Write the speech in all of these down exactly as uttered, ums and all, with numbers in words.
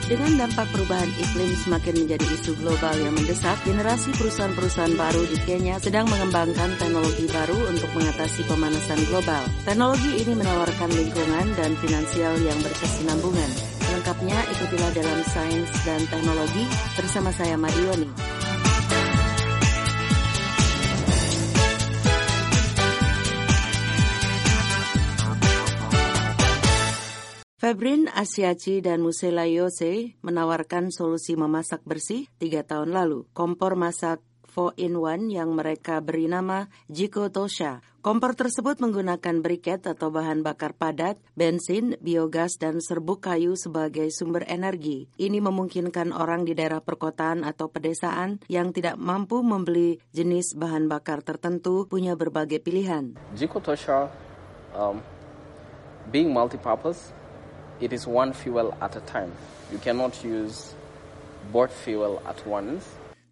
Dengan dampak perubahan iklim semakin menjadi isu global yang mendesak, generasi perusahaan-perusahaan baru di Kenya sedang mengembangkan teknologi baru untuk mengatasi pemanasan global. Teknologi ini menawarkan lingkungan dan finansial yang berkesinambungan. Lengkapnya ikutilah dalam Sains dan Teknologi bersama saya Madioni. Febrin Asiaci dan Musela Yose menawarkan solusi memasak bersih tiga tahun lalu. Kompor masak four in one yang mereka beri nama Jiko Tosha. Kompor tersebut menggunakan briket atau bahan bakar padat, bensin, biogas, dan serbuk kayu sebagai sumber energi. Ini memungkinkan orang di daerah perkotaan atau pedesaan yang tidak mampu membeli jenis bahan bakar tertentu punya berbagai pilihan. Jiko Tosha, um, being multi-purpose, it is one fuel at a time. You cannot use both fuel at once.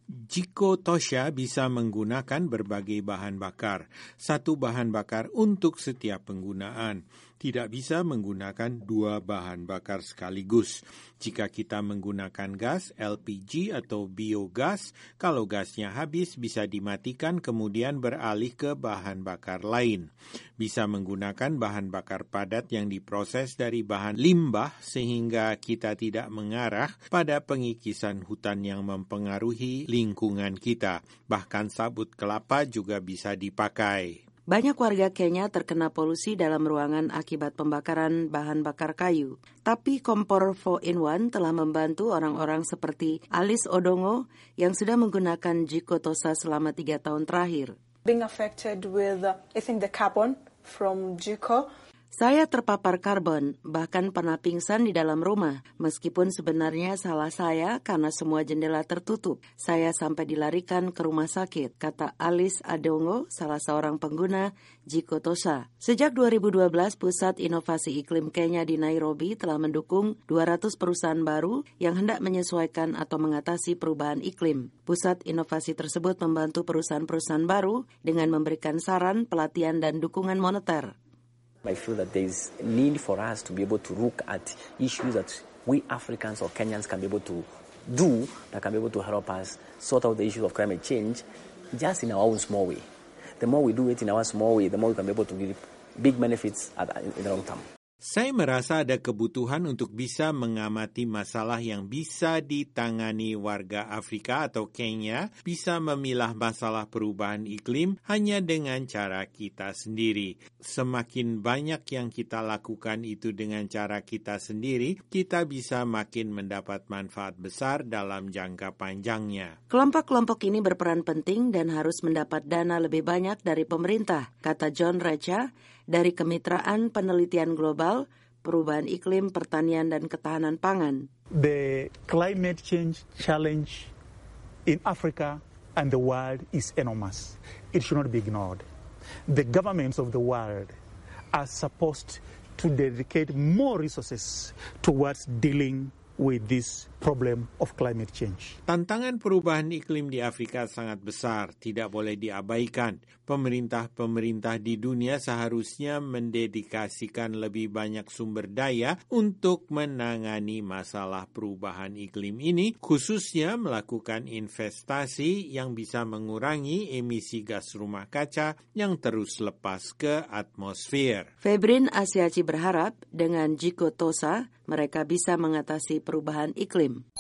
Jiko Tosha bisa menggunakan berbagai bahan bakar, satu bahan bakar untuk setiap penggunaan. Tidak bisa menggunakan dua bahan bakar sekaligus. Jika kita menggunakan gas, L P G atau biogas, kalau gasnya habis bisa dimatikan kemudian beralih ke bahan bakar lain. Bisa menggunakan bahan bakar padat yang diproses dari bahan limbah sehingga kita tidak mengarah pada pengikisan hutan yang mempengaruhi lingkungan kita. Bahkan sabut kelapa juga bisa dipakai. Banyak warga Kenya terkena polusi dalam ruangan akibat pembakaran bahan bakar kayu. Tapi kompor four in one telah membantu orang-orang seperti Alice Odongo yang sudah menggunakan Jiko Tosha selama tiga tahun terakhir. Being affected with, uh, I think, the carbon from Jiko. Saya terpapar karbon, bahkan pernah pingsan di dalam rumah. Meskipun sebenarnya salah saya karena semua jendela tertutup. Saya sampai dilarikan ke rumah sakit, kata Alice Adongo, salah seorang pengguna Jiko Tosha. Sejak dua ribu dua belas, Pusat Inovasi Iklim Kenya di Nairobi telah mendukung dua ratus perusahaan baru yang hendak menyesuaikan atau mengatasi perubahan iklim. Pusat inovasi tersebut membantu perusahaan-perusahaan baru dengan memberikan saran, pelatihan, dan dukungan moneter. I feel that there is a need for us to be able to look at issues that we Africans or Kenyans can be able to do that can be able to help us sort out the issue of climate change just in our own small way. The more we do it in our small way, the more we can be able to give big benefits at, in the long term. Saya merasa ada kebutuhan untuk bisa mengamati masalah yang bisa ditangani warga Afrika atau Kenya, bisa memilah masalah perubahan iklim hanya dengan cara kita sendiri. Semakin banyak yang kita lakukan itu dengan cara kita sendiri, kita bisa makin mendapat manfaat besar dalam jangka panjangnya. Kelompok-kelompok ini berperan penting dan harus mendapat dana lebih banyak dari pemerintah, kata John Recha dari Kemitraan Penelitian Global, Perubahan Iklim, Pertanian, dan Ketahanan Pangan. The climate change challenge in Africa and the world is enormous. It should not be ignored. The governments of the world are supposed to dedicate more resources towards dealing with this problem of climate change. Tantangan perubahan iklim di Afrika sangat besar, tidak boleh diabaikan. Pemerintah-pemerintah di dunia seharusnya mendedikasikan lebih banyak sumber daya untuk menangani masalah perubahan iklim ini, khususnya melakukan investasi yang bisa mengurangi emisi gas rumah kaca yang terus lepas ke atmosfer. Febrin Asiaci berharap dengan Jiko Tosha mereka bisa mengatasi perubahan iklim.